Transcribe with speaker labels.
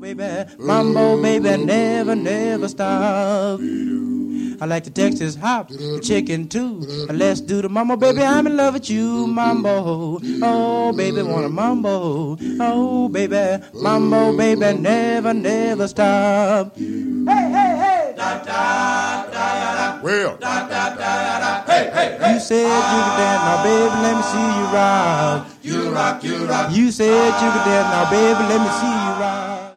Speaker 1: Mambo, baby, never, never stop. I like the Texas hop, the chicken too. Let's do the mambo, baby, I'm in love with you, mambo. Oh, baby, wanna mambo. Oh, baby, mambo, baby, never, never stop. Hey, hey, hey! Da, da, da, da,
Speaker 2: Well,
Speaker 1: da, da, da, da. Hey, hey, hey! You said you could dance, now, baby, let me see you rock.
Speaker 2: you rock, you rock.
Speaker 1: You said you could dance, now, baby, let me see you rock.